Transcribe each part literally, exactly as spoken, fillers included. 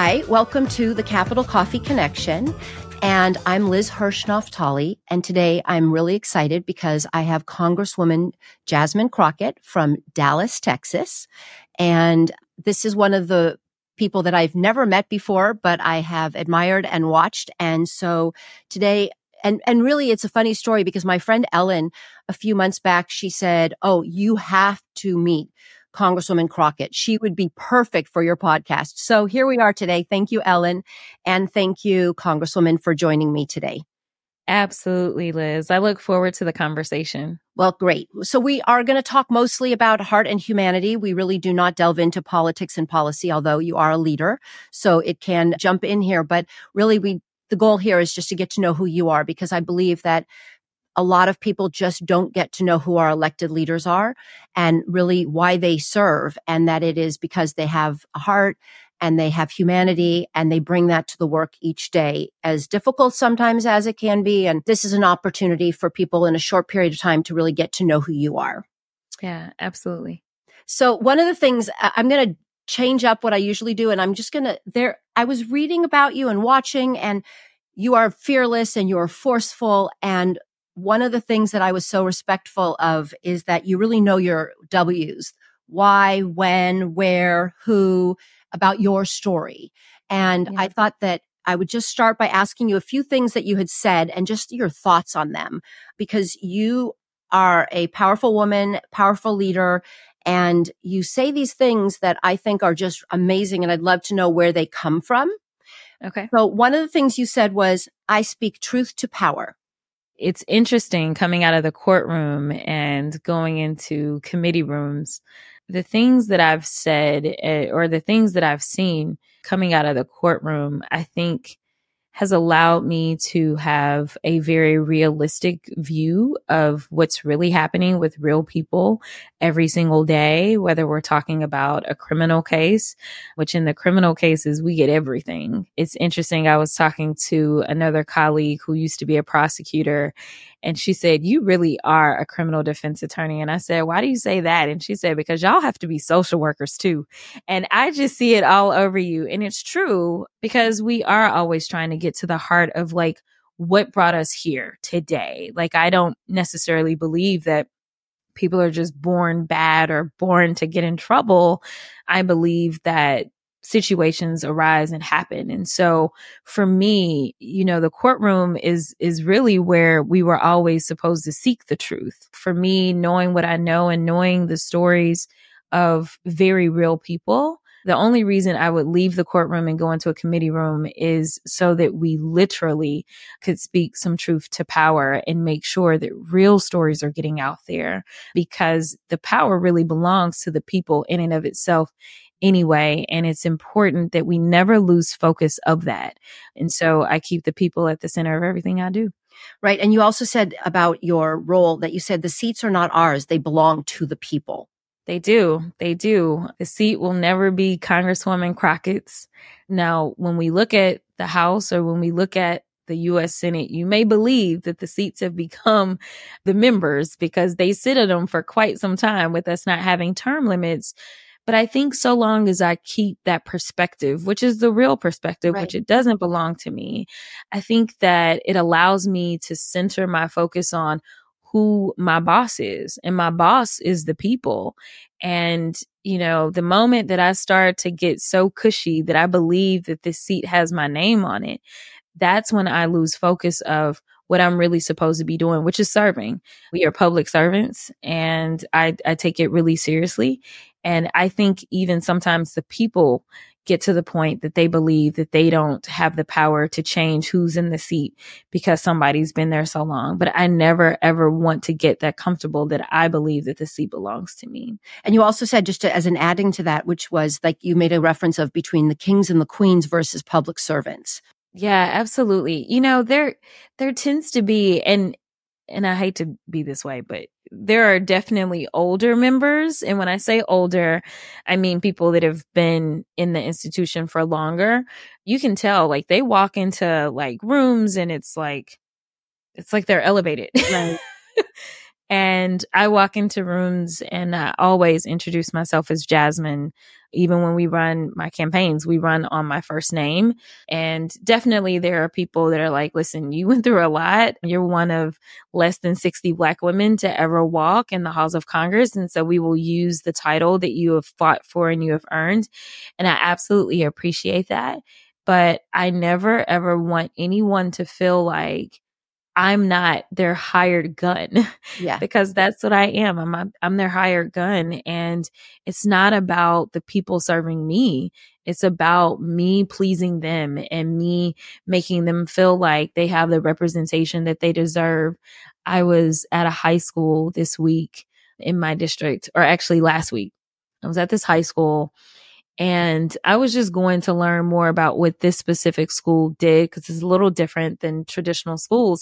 Hi, welcome to the Capital Coffee Connection. And I'm Liz Hirsch-Naftali. And today I'm really excited because I have Congresswoman Jasmine Crockett from Dallas, Texas. And this is one of the people that I've never met before, but I have admired and watched. And so today, and, and really it's a funny story because my friend Ellen, a few months back, she said, oh, you have to meet Congresswoman Crockett. She would be perfect for your podcast. So here we are today. Thank you, Ellen. And thank you, Congresswoman, for joining me today. Absolutely, Liz. I look forward to the conversation. Well, great. So we are going to talk mostly about heart and humanity. We really do not delve into politics and policy, although you are a leader, so it can jump in here. But really, we the goal here is just to get to know who you are, because I believe that a lot of people just don't get to know who our elected leaders are and really why they serve, and that it is because they have a heart and they have humanity and they bring that to the work each day, as difficult sometimes as it can be. And this is an opportunity for people in a short period of time to really get to know who you are. Yeah, absolutely. So one of the things I'm going to change up what I usually do, and I'm just going to there, I was reading about you and watching, and you are fearless and you are forceful. And one of the things that I was so respectful of is that you really know your W's: why, when, where, who, about your story. And yeah. I thought that I would just start by asking you a few things that you had said and just your thoughts on them, because you are a powerful woman, powerful leader, and you say these things that I think are just amazing. And I'd love to know where they come from. Okay. So one of the things you said was, I speak truth to power. It's interesting coming out of the courtroom and going into committee rooms. The things that I've said uh, or the things that I've seen coming out of the courtroom, I think has allowed me to have a very realistic view of what's really happening with real people every single day, whether we're talking about a criminal case, which in the criminal cases, we get everything. It's interesting. I was talking to another colleague who used to be a prosecutor, and she said, you really are a criminal defense attorney. And I said, why do you say that? And she said, because y'all have to be social workers too. And I just see it all over you. And it's true, because we are always trying to get to the heart of like what brought us here today. Like, I don't necessarily believe that people are just born bad or born to get in trouble. I believe that situations arise and happen. And so for me, you know, the courtroom is, is really where we were always supposed to seek the truth. For me, knowing what I know and knowing the stories of very real people, the only reason I would leave the courtroom and go into a committee room is so that we literally could speak some truth to power and make sure that real stories are getting out there, because the power really belongs to the people in and of itself anyway. And it's important that we never lose focus of that. And so I keep the people at the center of everything I do. Right. And you also said about your role that you said the seats are not ours. They belong to the people. They do. They do. The seat will never be Congresswoman Crockett's. Now, when we look at the House or when we look at the U S Senate, you may believe that the seats have become the members because they sit in them for quite some time with us not having term limits. But I think so long as I keep that perspective, which is the real perspective, right, which it doesn't belong to me, I think that it allows me to center my focus on who my boss is. And my boss is the people. And, you know, the moment that I start to get so cushy that I believe that this seat has my name on it, that's when I lose focus of what I'm really supposed to be doing, which is serving. We are public servants, and I, I take it really seriously. And I think even sometimes the people get to the point that they believe that they don't have the power to change who's in the seat because somebody's been there so long. But I never, ever want to get that comfortable that I believe that the seat belongs to me. And you also said, just to, as an adding to that, which was like you made a reference of between the kings and the queens versus public servants. Yeah, absolutely. You know, there, there tends to be, and, and I hate to be this way, but there are definitely older members. And when I say older, I mean people that have been in the institution for longer. You can tell, like, they walk into like rooms and it's like, it's like they're elevated. Right. And I walk into rooms and I always introduce myself as Jasmine. Even when we run my campaigns, we run on my first name. And definitely there are people that are like, listen, you went through a lot. You're one of less than sixty Black women to ever walk in the halls of Congress. And so we will use the title that you have fought for and you have earned. And I absolutely appreciate that. But I never, ever want anyone to feel like I'm not their hired gun. Yeah. Because that's what I am. I'm a, I'm their hired gun. And it's not about the people serving me. It's about me pleasing them and me making them feel like they have the representation that they deserve. I was at a high school this week in my district, or actually last week. I was at this high school and I was just going to learn more about what this specific school did because it's a little different than traditional schools.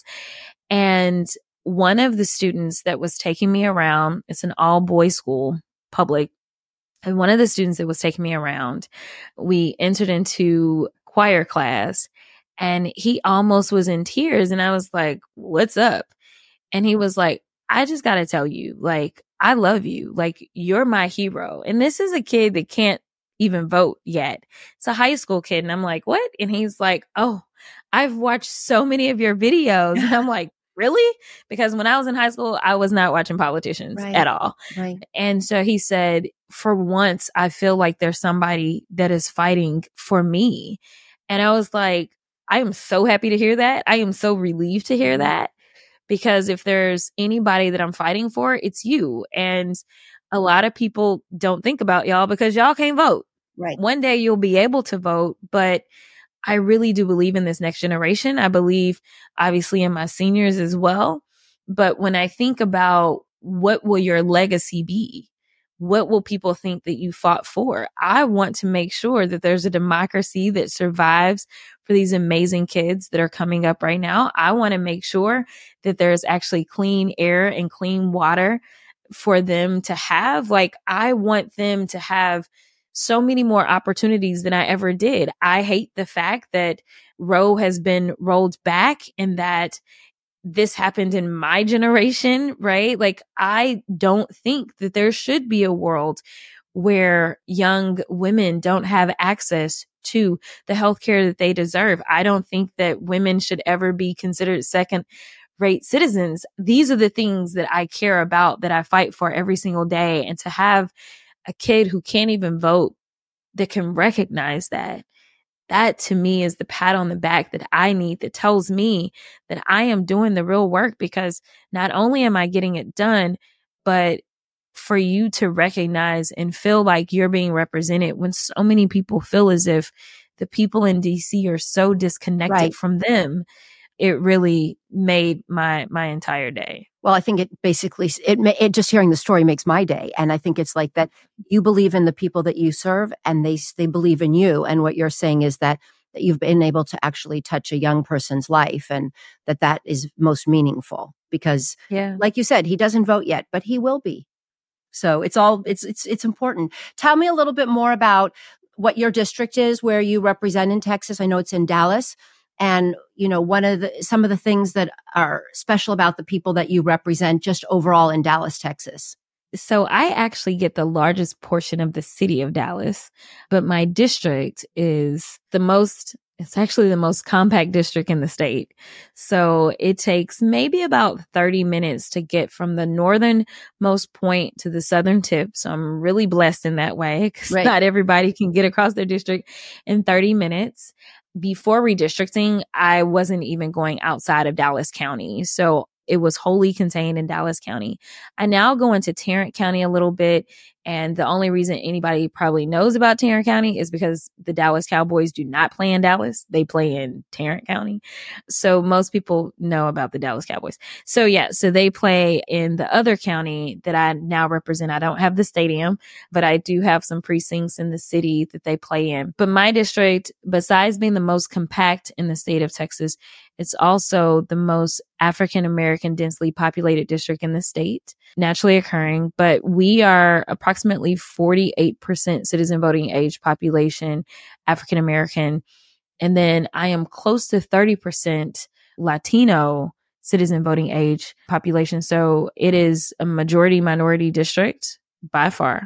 And one of the students that was taking me around, it's an all boys school, public. And one of the students that was taking me around, we entered into choir class and he almost was in tears. And I was like, what's up? And he was like, I just got to tell you, like, I love you. Like, you're my hero. And this is a kid that can't even vote yet. It's a high school kid. And I'm like, what? And he's like, oh, I've watched so many of your videos. And I'm like, really? Because when I was in high school, I was not watching politicians Right. at all. Right. And so he said, for once, I feel like there's somebody that is fighting for me. And I was like, I am so happy to hear that. I am so relieved to hear that. Because if there's anybody that I'm fighting for, it's you. And a lot of people don't think about y'all because y'all can't vote. Right. One day you'll be able to vote, but I really do believe in this next generation. I believe obviously in my seniors as well. But when I think about what will your legacy be? What will people think that you fought for? I want to make sure that there's a democracy that survives for these amazing kids that are coming up right now. I want to make sure that there's actually clean air and clean water for them to have. Like, I want them to have so many more opportunities than I ever did. I hate the fact that Roe has been rolled back and that this happened in my generation, right? Like, I don't think that there should be a world where young women don't have access to the healthcare that they deserve. I don't think that women should ever be considered second rate citizens. These are the things that I care about, that I fight for every single day. And to have a kid who can't even vote that can recognize that, that to me is the pat on the back that I need, that tells me that I am doing the real work, because not only am I getting it done, but for you to recognize and feel like you're being represented when so many people feel as if the people in D C are so disconnected Right. from them. It really made my my entire day. Well, I think it basically, it, it just hearing the story makes my day. And I think it's like that you believe in the people that you serve and they, they believe in you. And what you're saying is that, that you've been able to actually touch a young person's life, and that that is most meaningful because, Yeah. like you said, he doesn't vote yet, but he will be. So it's all, it's, it's, it's important. Tell me a little bit more about what your district is, where you represent in Texas. I know it's in Dallas. And, you know, one of the, some of the things that are special about the people that you represent just overall in Dallas, Texas. So I actually get the largest portion of the city of Dallas, but my district is the most, it's actually the most compact district in the state. So it takes maybe about thirty minutes to get from the northernmost point to the southern tip. So I'm really blessed in that way, because Right. not everybody can get across their district in thirty minutes. Before redistricting, I wasn't even going outside of Dallas County. So it was wholly contained in Dallas County. I now go into Tarrant County a little bit. And the only reason anybody probably knows about Tarrant County is because the Dallas Cowboys do not play in Dallas. They play in Tarrant County. So most people know about the Dallas Cowboys. So yeah, so they play in the other county that I now represent. I don't have the stadium, but I do have some precincts in the city that they play in. But my district, besides being the most compact in the state of Texas, it's also the most African-American densely populated district in the state, naturally occurring. But we are approximately forty-eight percent citizen voting age population, African-American. And then I am close to thirty percent Latino citizen voting age population. So it is a majority minority district by far.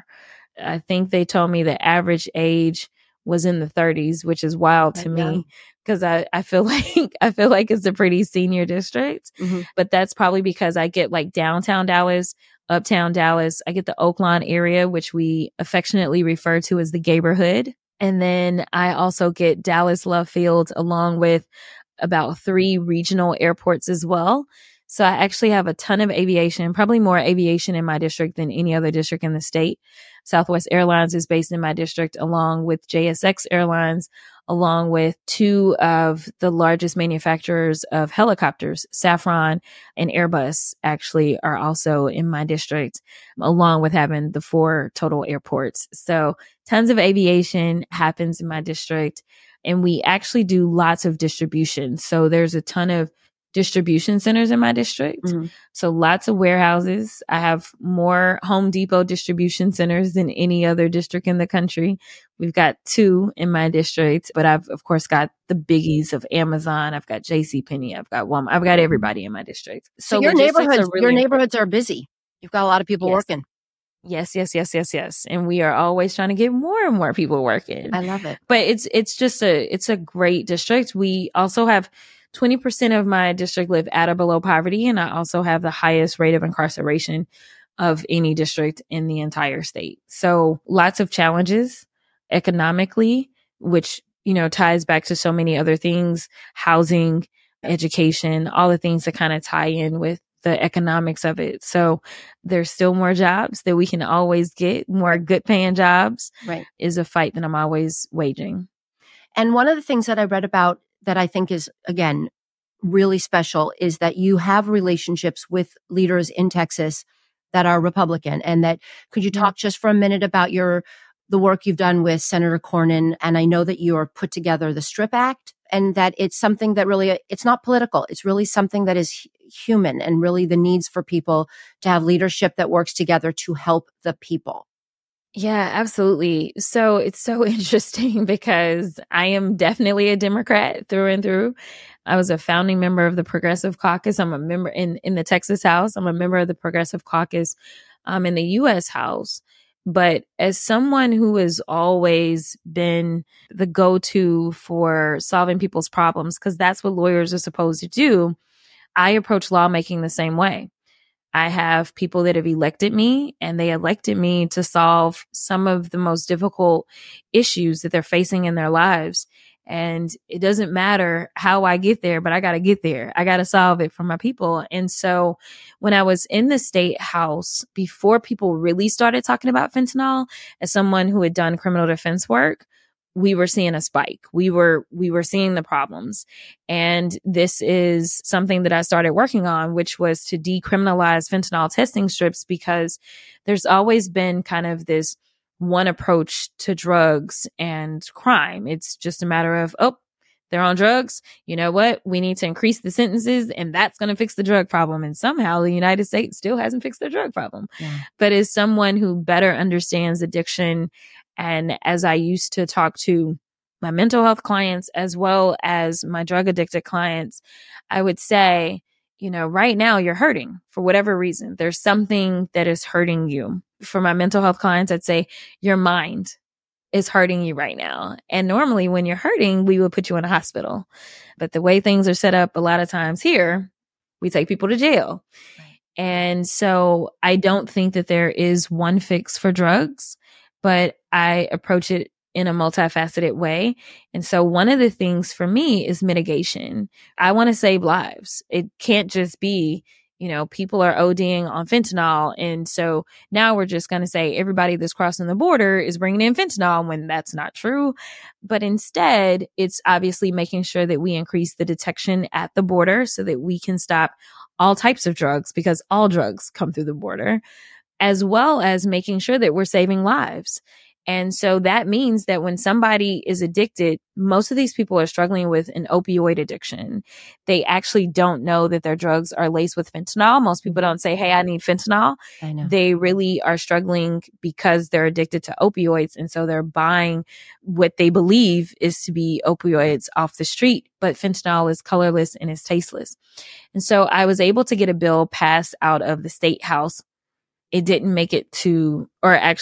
I think they told me the average age was in the thirties, which is wild to Yeah. me because I, I feel like I feel like it's a pretty senior district. Mm-hmm. But that's probably because I get like downtown Dallas, uptown Dallas. I get the Oaklawn area, which we affectionately refer to as the Gayborhood. And then I also get Dallas Love Field along with about three regional airports as well. So I actually have a ton of aviation, probably more aviation in my district than any other district in the state. Southwest Airlines is based in my district, along with J S X Airlines, along with two of the largest manufacturers of helicopters, Safran and Airbus, actually are also in my district, along with having the four total airports. So tons of aviation happens in my district, and we actually do lots of distribution. So there's a ton of distribution centers in my district. Mm-hmm. So lots of warehouses. I have more Home Depot distribution centers than any other district in the country. We've got two in my district, but I've of course got the biggies of Amazon. I've got JCPenney. I've got Walmart. I've got everybody in my district. So, So your logistics are neighborhoods, really your important. neighborhoods are busy. You've got a lot of people Yes. working. Yes, yes, yes, yes, yes. And we are always trying to get more and more people working. I love it. But it's it's just a it's a great district. We also have twenty percent of my district live at or below poverty, and I also have the highest rate of incarceration of any district in the entire state. So lots of challenges economically, which, you know, ties back to so many other things, housing, education, all the things that kind of tie in with the economics of it. So there's still more jobs that we can always get, more good paying jobs. Right. Is a fight that I'm always waging. And one of the things that I read about that I think is, again, really special is that you have relationships with leaders in Texas that are Republican. And that, could you talk just for a minute about your, the work you've done with Senator Cornyn? And I know that you are put together the STRIP Act, and that it's something that really, it's not political. It's really something that is human, and really the needs for people to have leadership that works together to help the people. Yeah, absolutely. So it's so interesting because I am definitely a Democrat through and through. I was a founding member of the Progressive Caucus. I'm a member in, in the Texas House. I'm a member of the Progressive Caucus um, in the U S House. But as someone who has always been the go-to for solving people's problems, because that's what lawyers are supposed to do, I approach lawmaking the same way. I have people that have elected me, and they elected me to solve some of the most difficult issues that they're facing in their lives. And it doesn't matter how I get there, but I got to get there. I got to solve it for my people. And so when I was in the state house, before people really started talking about fentanyl, as someone who had done criminal defense work, we were seeing a spike. We were, we were seeing the problems. And this is something that I started working on, which was to decriminalize fentanyl testing strips, because there's always been kind of this one approach to drugs and crime. It's just a matter of, oh, they're on drugs. You know what? We need to increase the sentences, and that's going to fix the drug problem. And somehow the United States still hasn't fixed their drug problem. Yeah. But as someone who better understands addiction, and as I used to talk to my mental health clients as well as my drug addicted clients, I would say, you know, right now you're hurting for whatever reason. There's something that is hurting you. For my mental health clients, I'd say your mind is hurting you right now. And normally when you're hurting, we would put you in a hospital. But the way things are set up a lot of times here, we take people to jail. Right. And so I don't think that there is one fix for drugs, but I approach it in a multifaceted way. And so one of the things for me is mitigation. I want to save lives. It can't just be, you know, people are ODing on fentanyl. And so now we're just going to say everybody that's crossing the border is bringing in fentanyl, when that's not true. But instead, it's obviously making sure that we increase the detection at the border so that we can stop all types of drugs, because all drugs come through the border, as well as making sure that we're saving lives. And so that means that when somebody is addicted, most of these people are struggling with an opioid addiction. They actually don't know that their drugs are laced with fentanyl. Most people don't say, hey, I need fentanyl. I know. They really are struggling because they're addicted to opioids. And so they're buying what they believe is to be opioids off the street. But fentanyl is colorless and is tasteless. And so I was able to get a bill passed out of the state house. It didn't make it to, or actually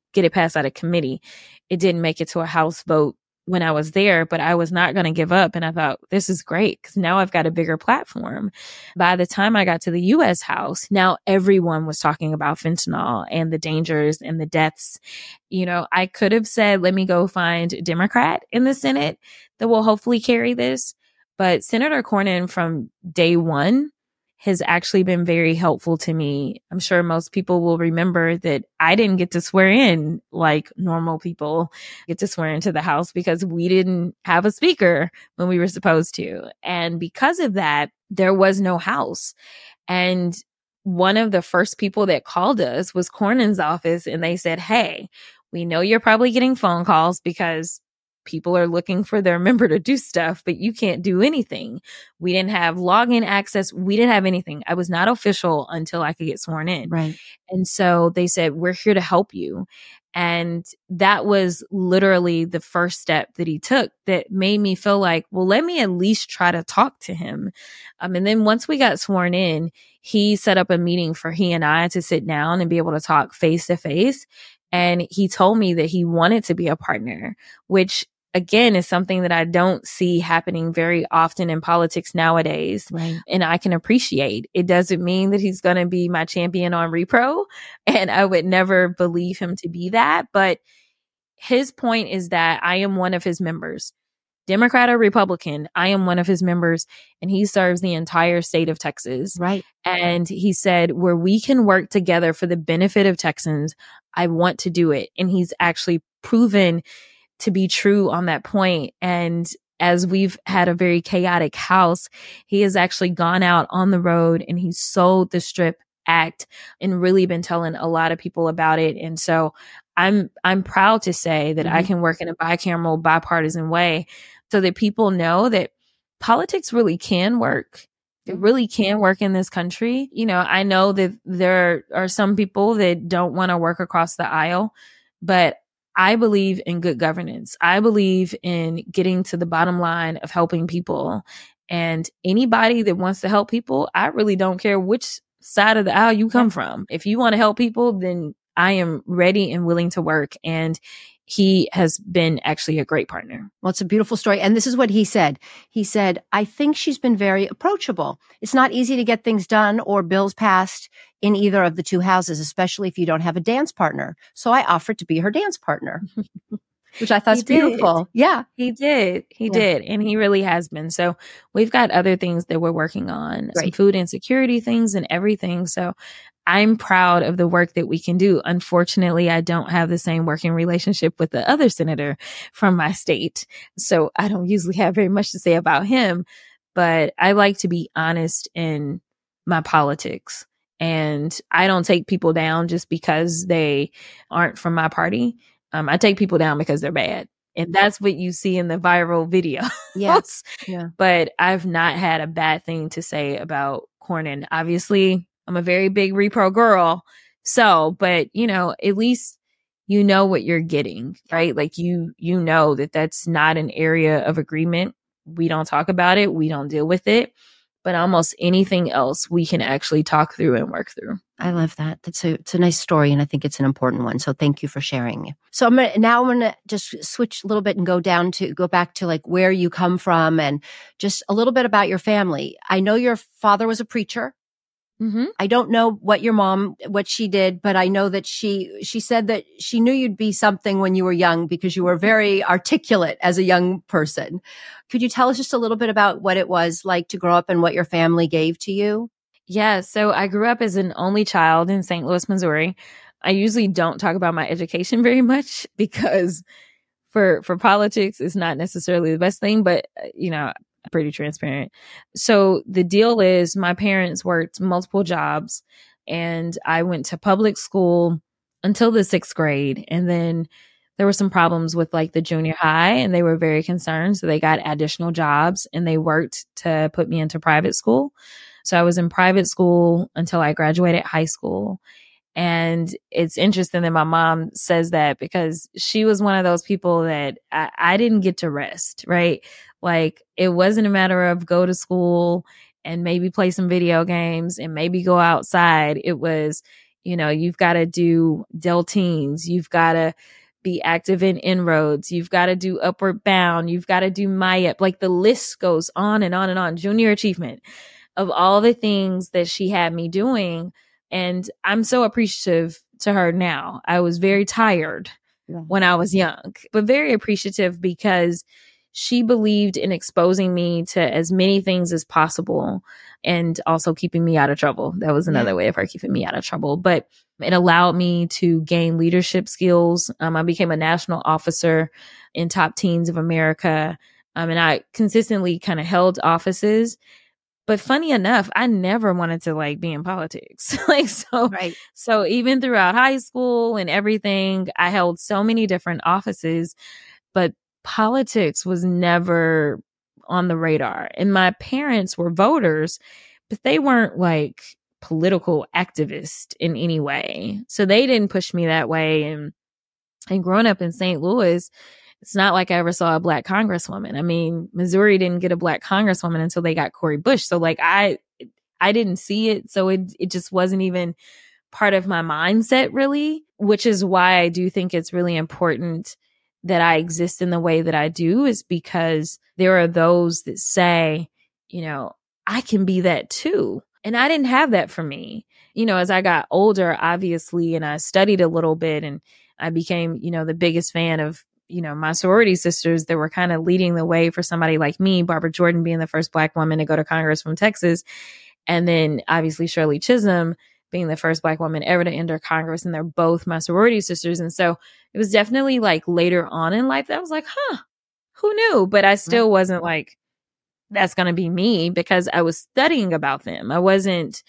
get it passed out of committee. It didn't make it to a House vote when I was there, but I was not going to give up. And I thought, this is great because now I've got a bigger platform. By the time I got to the U S House, now everyone was talking about fentanyl and the dangers and the deaths. You know, I could have said, let me go find a Democrat in the Senate that will hopefully carry this. But Senator Cornyn from day one has actually been very helpful to me. I'm sure most people will remember that I didn't get to swear in like normal people get to swear into the House because we didn't have a speaker when we were supposed to. And because of that, there was no House. And one of the first people that called us was Cornyn's office, and they said, hey, we know you're probably getting phone calls because people are looking for their member to do stuff, but you can't do anything. We didn't have login access. We didn't have anything. I was not official until I could get sworn in. Right. And so they said, we're here to help you. And that was literally the first step that he took that made me feel like, well, let me at least try to talk to him. Um, and then once we got sworn in, he set up a meeting for he and I to sit down and be able to talk face to face. And he told me that he wanted to be a partner, which again is something that I don't see happening very often in politics nowadays. Right. And I can appreciate. It doesn't mean that he's going to be my champion on repro. And I would never believe him to be that. But his point is that I am one of his members. Democrat or Republican, I am one of his members, and he serves the entire state of Texas. Right. And he said, where we can work together for the benefit of Texans, I want to do it. And he's actually proven to be true on that point. And as we've had a very chaotic House, he has actually gone out on the road and he's sold the STRIP Act and really been telling a lot of people about it. And so I'm I'm proud to say that mm-hmm. I can work in a bicameral, bipartisan way so that people know that politics really can work. It really can work in this country. You know, I know that there are some people that don't want to work across the aisle, but I believe in good governance. I believe in getting to the bottom line of helping people. And anybody that wants to help people, I really don't care which side of the aisle you come from. If you want to help people, then I am ready and willing to work. And he has been actually a great partner. Well, it's a beautiful story. And this is what he said. He said, I think she's been very approachable. It's not easy to get things done or bills passed in either of the two houses, especially if you don't have a dance partner. So I offered to be her dance partner, which I thought was beautiful. Yeah. He did. He yeah. did. And he really has been. So we've got other things that we're working on, Great. Some food insecurity things and everything. So I'm proud of the work that we can do. Unfortunately, I don't have the same working relationship with the other senator from my state. So I don't usually have very much to say about him, but I like to be honest in my politics. And I don't take people down just because they aren't from my party. Um, I take people down because they're bad. And that's what you see in the viral videos. Yes. Yeah. But I've not had a bad thing to say about Cornyn. Obviously, I'm a very big repro girl. So, but you know, at least you know what you're getting, right? Like you, you know that that's not an area of agreement. We don't talk about it. We don't deal with it. But almost anything else we can actually talk through and work through. I love that. That's a, it's a nice story. And I think it's an important one. So thank you for sharing. So I'm gonna, now I'm going to just switch a little bit and go down to, go back to like where you come from and just a little bit about your family. I know your father was a preacher. Mm-hmm. I don't know what your mom, what she did, but I know that she, she said that she knew you'd be something when you were young because you were very articulate as a young person. Could you tell us just a little bit about what it was like to grow up and what your family gave to you? Yeah. So I grew up as an only child in Saint Louis, Missouri. I usually don't talk about my education very much because for, for politics, it's not necessarily the best thing, but you know, pretty transparent. So the deal is my parents worked multiple jobs and I went to public school until the sixth grade. And then there were some problems with like the junior high and they were very concerned. So they got additional jobs and they worked to put me into private school. So I was in private school until I graduated high school. And it's interesting that my mom says that because she was one of those people that I, I didn't get to rest, right? Like it wasn't a matter of go to school and maybe play some video games and maybe go outside. It was, You know, you've got to do Delteens. You've got to be active in Inroads. You've got to do Upward Bound. You've got to do MyUp. Like the list goes on and on and on. Junior achievement of all the things that she had me doing. And I'm so appreciative to her now. I was very tired yeah. when I was young, but very appreciative because she believed in exposing me to as many things as possible and also keeping me out of trouble. That was another yeah. way of her keeping me out of trouble. But it allowed me to gain leadership skills. Um, I became a national officer in Top Teens of America. Um, and I consistently kind of held offices. But funny enough, I never wanted to like be in politics. like, so, right. so even throughout high school and everything, I held so many different offices, but politics was never on the radar. And my parents were voters, but they weren't like political activists in any way. So they didn't push me that way. And, and growing up in Saint Louis, it's not like I ever saw a black congresswoman. I mean, Missouri didn't get a black congresswoman until they got Cori Bush. So like I, I didn't see it. So it, it just wasn't even part of my mindset really, which is why I do think it's really important that I exist in the way that I do, is because there are those that say, you know, I can be that too. And I didn't have that for me. You know, as I got older, obviously, and I studied a little bit and I became, you know, the biggest fan of, you know, my sorority sisters that were kind of leading the way for somebody like me, Barbara Jordan being the first Black woman to go to Congress from Texas. And then obviously Shirley Chisholm being the first Black woman ever to enter Congress. And they're both my sorority sisters. And so it was definitely like later on in life that I was like, huh, who knew? But I still right. wasn't like, that's going to be me, because I was studying about them. I wasn't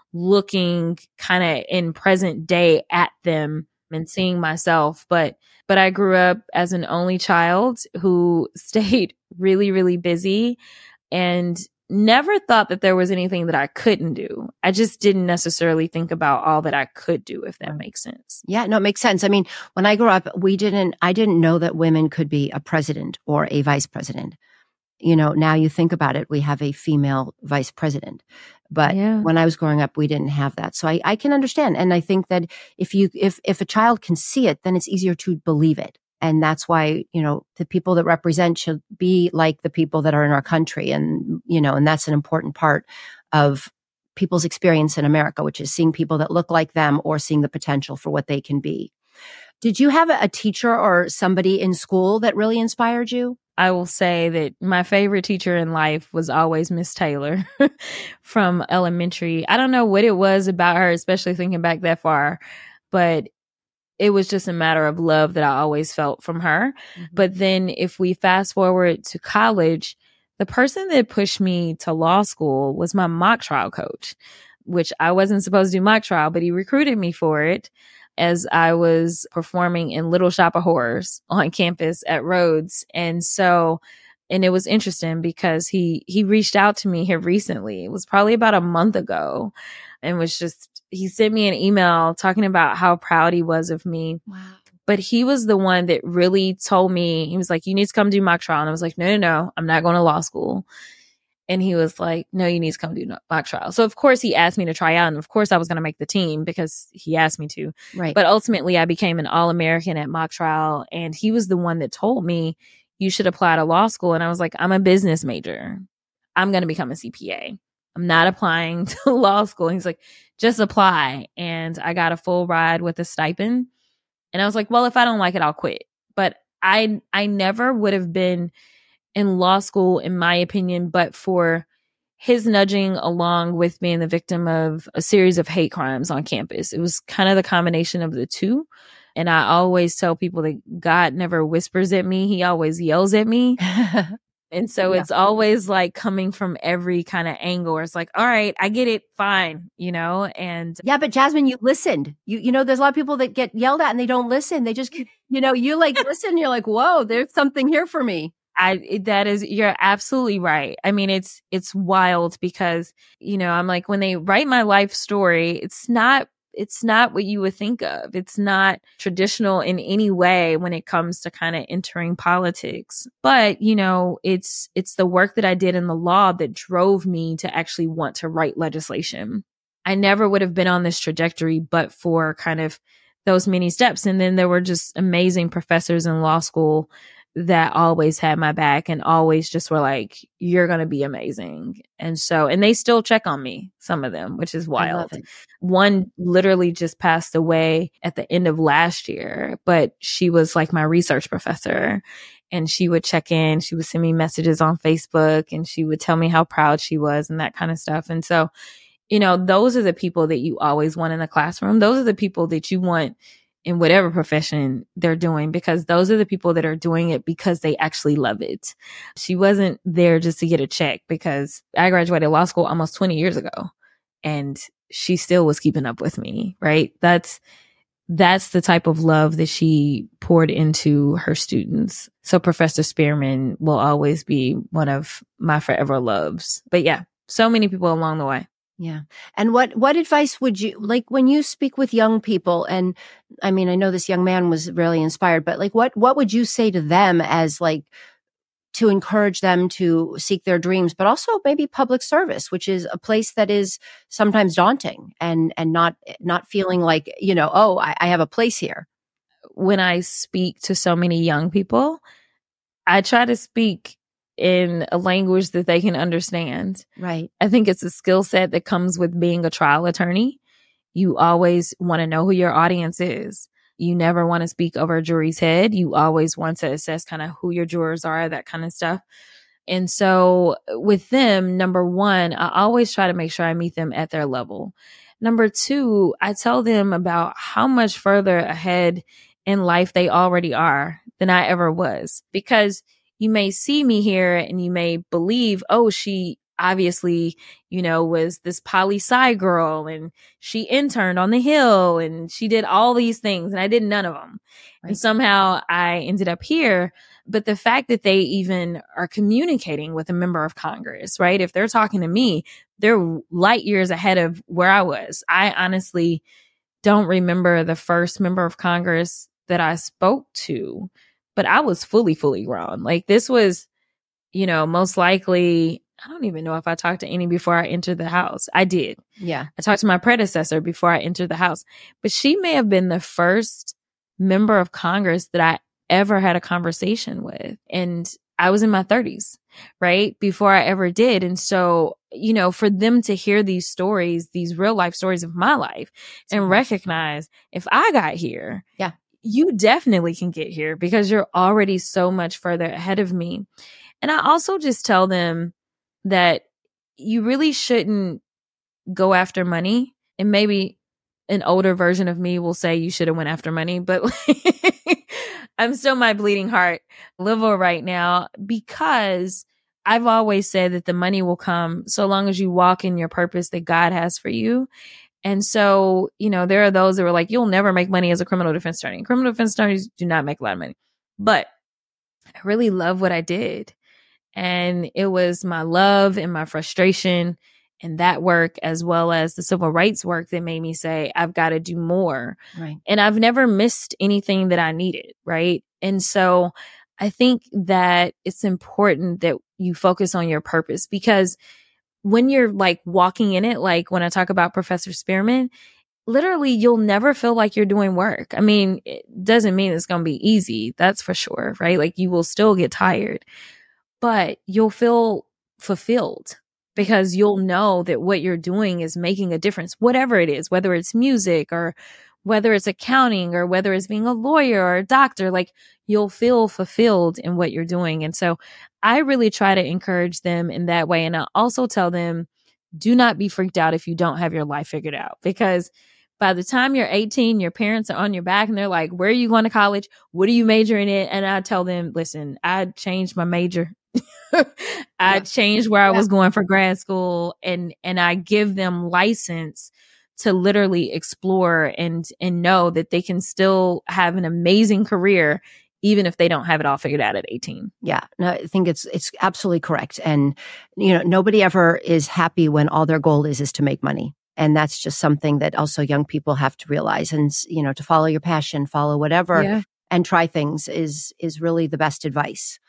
looking kind of in present day at them and seeing myself. But But I grew up as an only child who stayed really, really busy and never thought that there was anything that I couldn't do. I just didn't necessarily think about all that I could do, if that makes sense. Yeah, no, it makes sense. I mean, when I grew up, we didn't, I didn't know that women could be a president or a vice president. You know, now you think about it, we have a female vice president. But yeah. when I was growing up, we didn't have that. So I, I can understand. And I think that if you, if, if a child can see it, then it's easier to believe it. And that's why, you know, the people that represent should be like the people that are in our country. And, you know, and that's an important part of people's experience in America, which is seeing people that look like them or seeing the potential for what they can be. Did you have a teacher or somebody in school that really inspired you? I will say that my favorite teacher in life was always Miss Taylor from elementary. I don't know what it was about her, especially thinking back that far, but it was just a matter of love that I always felt from her. Mm-hmm. But then if we fast forward to college, the person that pushed me to law school was my mock trial coach, which I wasn't supposed to do mock trial, but he recruited me for it as I was performing in Little Shop of Horrors on campus at Rhodes. And so, and it was interesting because he, he reached out to me here recently. It was probably about a month ago, and was just, he sent me an email talking about how proud he was of me. Wow. But he was the one that really told me, he was like, you need to come do mock trial. And I was like, no, no, no, I'm not going to law school. And he was like, no, you need to come do mock trial. So of course he asked me to try out. And of course I was going to make the team because he asked me to. Right. But ultimately I became an All-American at mock trial. And he was the one that told me, you should apply to law school. And I was like, I'm a business major. I'm going to become a C P A. I'm not applying to law school. And he's like, just apply. And I got a full ride with a stipend. And I was like, well, if I don't like it, I'll quit. But I, I never would have been in law school, in my opinion, but for his nudging along with being the victim of a series of hate crimes on campus. It was kind of the combination of the two. And I always tell people that God never whispers at me. He always yells at me. And so yeah. It's always like coming from every kind of angle where it's like, all right, I get it. Fine. You know, and yeah, but Jasmine, you listened. You, you know, there's a lot of people that get yelled at and they don't listen. They just, you know, you like listen, you're like, whoa, there's something here for me. I, that is, you're absolutely right. I mean, it's, it's wild because, you know, I'm like, when they write my life story, it's not, it's not what you would think of. It's not traditional in any way when it comes to kind of entering politics. But, you know, it's, it's the work that I did in the law that drove me to actually want to write legislation. I never would have been on this trajectory, but for kind of those many steps. And then there were just amazing professors in law school that always had my back and always just were like, you're going to be amazing. And so, and they still check on me, some of them, which is wild. One literally just passed away at the end of last year, but she was like my research professor, and she would check in, she would send me messages on Facebook, and she would tell me how proud she was and that kind of stuff. And so, you know, those are the people that you always want in the classroom. Those are the people that you want in whatever profession they're doing, because those are the people that are doing it because they actually love it. She wasn't there just to get a check, because I graduated law school almost twenty years ago and she still was keeping up with me, right? That's, that's the type of love that she poured into her students. So Professor Spearman will always be one of my forever loves. But yeah, so many people along the way. Yeah. And what, what advice would you, like when you speak with young people, and I mean, I know this young man was really inspired, but like what, what would you say to them as like to encourage them to seek their dreams, but also maybe public service, which is a place that is sometimes daunting and, and not, not feeling like, you know, oh, I, I have a place here. When I speak to so many young people, I try to speak in a language that they can understand. Right. I think it's a skill set that comes with being a trial attorney. You always want to know who your audience is. You never want to speak over a jury's head. You always want to assess kind of who your jurors are, that kind of stuff. And so with them, number one, I always try to make sure I meet them at their level. Number two, I tell them about how much further ahead in life they already are than I ever was, because you may see me here and you may believe, oh, she obviously, you know, was this poli-sci girl and she interned on the Hill and she did all these things and I did none of them. Right. And somehow I ended up here. But the fact that they even are communicating with a member of Congress, right? If they're talking to me, they're light years ahead of where I was. I honestly don't remember the first member of Congress that I spoke to, but I was fully, fully grown. Like this was, you know, most likely, I don't even know if I talked to any before I entered the House. I did. Yeah. I talked to my predecessor before I entered the House, but she may have been the first member of Congress that I ever had a conversation with. And I was in my thirties, right? Before I ever did. And so, you know, for them to hear these stories, these real life stories of my life, and recognize if I got here, yeah, you definitely can get here because you're already so much further ahead of me. And I also just tell them that you really shouldn't go after money. And maybe an older version of me will say you should have went after money, but I'm still my bleeding heart liberal right now, because I've always said that the money will come so long as you walk in your purpose that God has for you. And so, you know, there are those that were like, you'll never make money as a criminal defense attorney. Criminal defense attorneys do not make a lot of money, but I really love what I did. And it was my love and my frustration and that work, as well as the civil rights work, that made me say, I've got to do more. Right. And I've never missed anything that I needed. Right. And so I think that it's important that you focus on your purpose, because when you're like walking in it, like when I talk about Professor Spearman, literally you'll never feel like you're doing work. I mean, it doesn't mean it's going to be easy. That's for sure. Right. Like you will still get tired, but you'll feel fulfilled because you'll know that what you're doing is making a difference, whatever it is, whether it's music or whether it's accounting or whether it's being a lawyer or a doctor, like you'll feel fulfilled in what you're doing. And so I really try to encourage them in that way. And I also tell them, do not be freaked out if you don't have your life figured out, because by the time you're eighteen, your parents are on your back and they're like, where are you going to college? What are you majoring in? And I tell them, listen, I changed my major. I yeah. changed where I yeah. was going for grad school, and, and I give them license to literally explore and, and know that they can still have an amazing career, even if they don't have it all figured out at eighteen. Yeah, no, I think it's, it's absolutely correct. And, you know, nobody ever is happy when all their goal is, is to make money. And that's just something that also young people have to realize. And, you know, to follow your passion, follow whatever, yeah. and try things is, is really the best advice.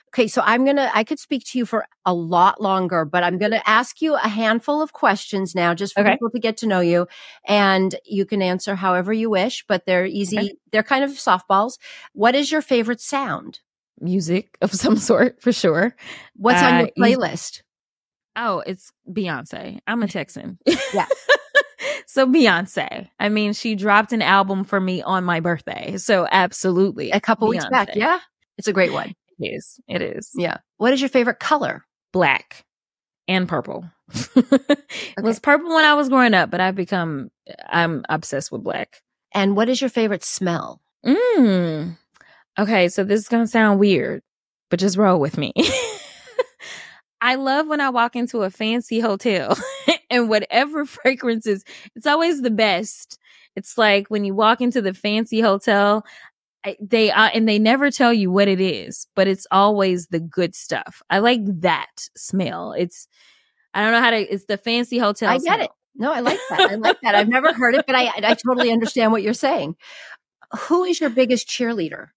Okay, so I'm going to, I could speak to you for a lot longer, but I'm going to ask you a handful of questions now just for Okay. people to get to know you. And you can answer however you wish, but they're easy. Okay. They're kind of softballs. What is your favorite sound? Music of some sort, for sure. What's on your Uh, you- playlist? Oh, it's Beyonce. I'm a Texan. Yeah. So Beyonce. I mean, she dropped an album for me on my birthday. So absolutely. A couple Beyonce. weeks back. Yeah. It's a great one. It is. It is. Yeah. What is your favorite color? Black and purple. It was purple when I was growing up, but I've become, I'm obsessed with black. And what is your favorite smell? Mm. Okay, so this is going to sound weird, but just roll with me. I love when I walk into a fancy hotel and whatever fragrances, it's always the best. It's like when you walk into the fancy hotel, I, they uh, and they never tell you what it is, but it's always the good stuff. I like that smell. It's, I don't know how to, it's the fancy hotel I smell. get it. No, I like that. I like that. I've never heard it, but I, I totally understand what you're saying. Who is your biggest cheerleader?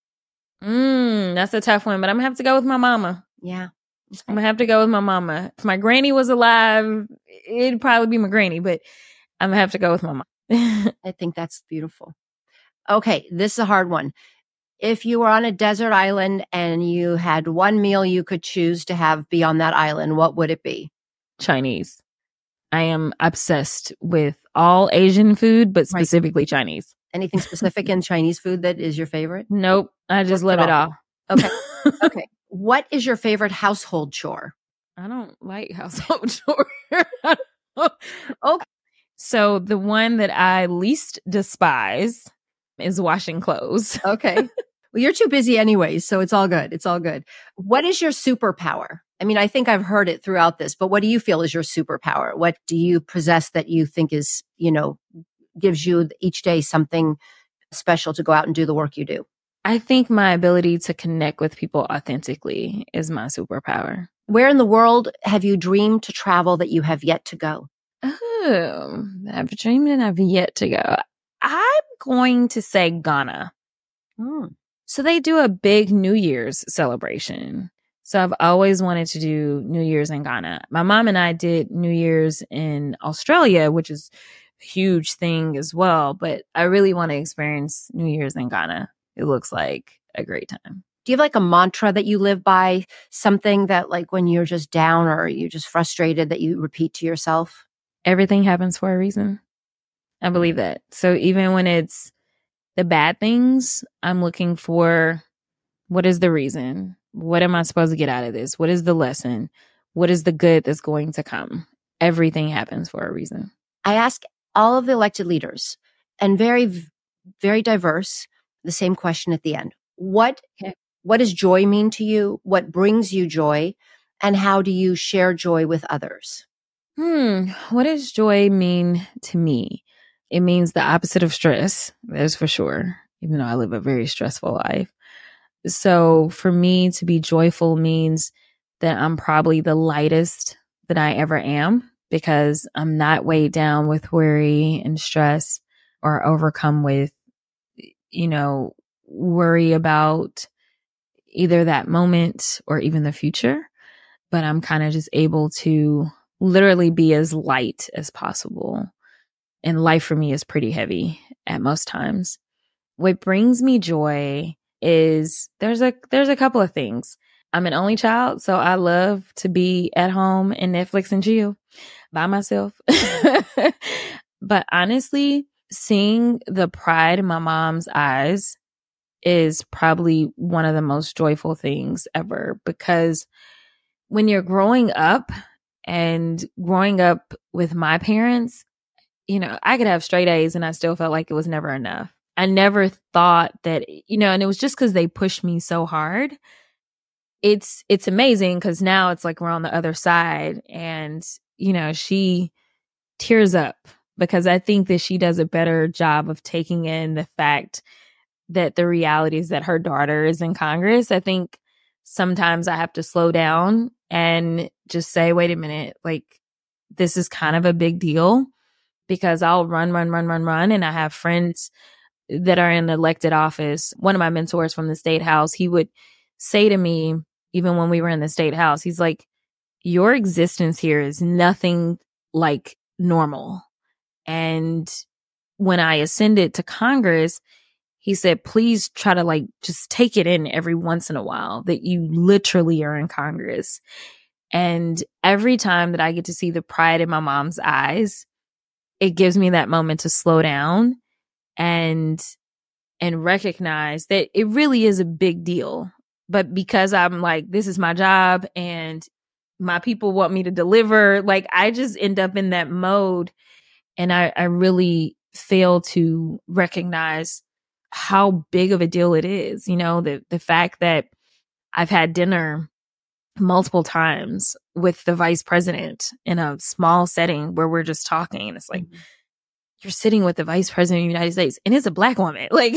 Mm, that's a tough one, but I'm gonna have to go with my mama. Yeah. Okay. I'm gonna have to go with my mama. If my granny was alive, it'd probably be my granny, but I'm gonna have to go with my mom. I think that's beautiful. Okay, this is a hard one. If you were on a desert island and you had one meal you could choose to have be on that island, what would it be? Chinese. I am obsessed with all Asian food, but Right. specifically Chinese. Anything specific in Chinese food that is your favorite? Nope. I just What's love it it all. Okay. Okay. What is your favorite household chore? I don't like household chores. Okay. So the one that I least despise is washing clothes. Okay. Well, you're too busy anyways, so it's all good. It's all good. What is your superpower? I mean, I think I've heard it throughout this, but what do you feel is your superpower? What do you possess that you think is, you know, gives you each day something special to go out and do the work you do? I think my ability to connect with people authentically is my superpower. Where in the world have you dreamed to travel that you have yet to go? Oh, I've dreamed and I've yet to go. I'm going to say Ghana. Hmm. So they do a big New Year's celebration. So I've always wanted to do New Year's in Ghana. My mom and I did New Year's in Australia, which is a huge thing as well. But I really want to experience New Year's in Ghana. It looks like a great time. Do you have like a mantra that you live by? Something that like when you're just down or you're just frustrated that you repeat to yourself? Everything happens for a reason. I believe that. So even when it's the bad things, I'm looking for what is the reason? What am I supposed to get out of this? What is the lesson? What is the good that's going to come? Everything happens for a reason. I ask all of the elected leaders, and very, very diverse, the same question at the end. What, Okay. what does joy mean to you? What brings you joy? And how do you share joy with others? Hmm. What does joy mean to me? It means the opposite of stress. That's for sure. Even though I live a very stressful life. So for me to be joyful means that I'm probably the lightest that I ever am because I'm not weighed down with worry and stress or overcome with, you know, worry about either that moment or even the future. But I'm kind of just able to literally be as light as possible. And life for me is pretty heavy at most times. What brings me joy is there's a there's a couple of things. I'm an only child, so I love to be at home and Netflix and chill by myself. But honestly, seeing the pride in my mom's eyes is probably one of the most joyful things ever, because when you're growing up and growing up with my parents, you know, I could have straight A's and I still felt like it was never enough. I never thought that, you know, and it was just because they pushed me so hard. It's, it's amazing because now it's like we're on the other side and, you know, she tears up because I think that she does a better job of taking in the fact that the reality is that her daughter is in Congress. I think sometimes I have to slow down and just say, wait a minute, like this is kind of a big deal, because I'll run, run, run, run, run. And I have friends that are in elected office. One of my mentors from the state house, he would say to me, even when we were in the state house, he's like, your existence here is nothing like normal. And when I ascended to Congress, he said, please try to like just take it in every once in a while that you literally are in Congress. And every time that I get to see the pride in my mom's eyes, it gives me that moment to slow down and and recognize that it really is a big deal. But because I'm like, this is my job and my people want me to deliver, like I just end up in that mode. And I, I really fail to recognize how big of a deal it is. You know, the the fact that I've had dinner multiple times with the vice president in a small setting where we're just talking. And it's like, mm-hmm. you're sitting with the vice president of the United States and it's a Black woman. Like,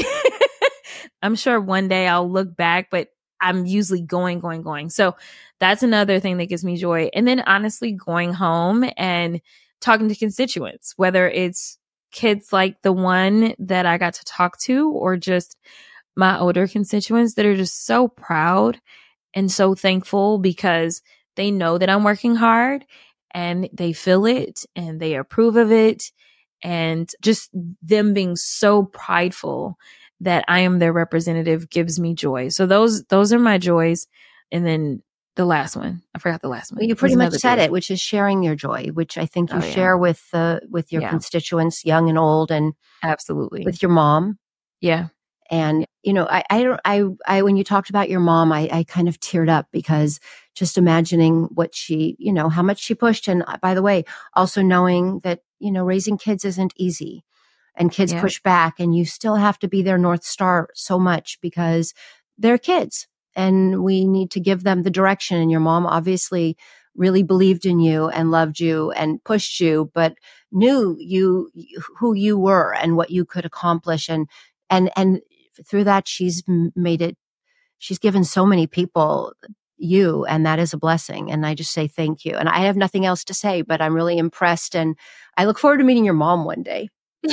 I'm sure one day I'll look back, but I'm usually going, going, going. So that's another thing that gives me joy. And then honestly, going home and talking to constituents, whether it's kids like the one that I got to talk to or just my older constituents that are just so proud and so thankful because they know that I'm working hard and they feel it and they approve of it. And just them being so prideful that I am their representative gives me joy. So those those are my joys. And then the last one, I forgot the last one. Well, you pretty much said joy. It, which is sharing your joy, which I think you oh, yeah. share with uh, with your yeah. constituents, young and old, and absolutely with your mom. Yeah. And, you know, I, I, I, I, when you talked about your mom, I, I kind of teared up because just imagining what she, you know, how much she pushed. And by the way, also knowing that, you know, raising kids isn't easy and kids yeah. push back and you still have to be their North Star so much because they're kids and we need to give them the direction. And your mom obviously really believed in you and loved you and pushed you, but knew you, who you were and what you could accomplish. And, and, and, through that, she's made it, she's given so many people you, and that is a blessing. And I just say thank you. And I have nothing else to say, but I'm really impressed. And I look forward to meeting your mom one day.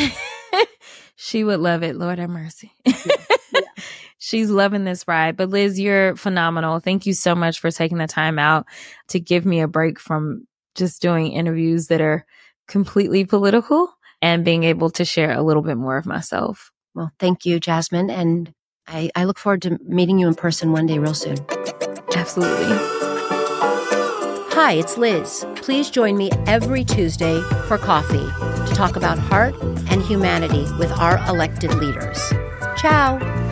She would love it. Lord have mercy. Yeah. Yeah. She's loving this ride. But Liz, you're phenomenal. Thank you so much for taking the time out to give me a break from just doing interviews that are completely political and being able to share a little bit more of myself. Well, thank you, Jasmine. And I, I look forward to meeting you in person one day real soon. Absolutely. Hi, it's Liz. Please join me every Tuesday for coffee to talk about heart and humanity with our elected leaders. Ciao.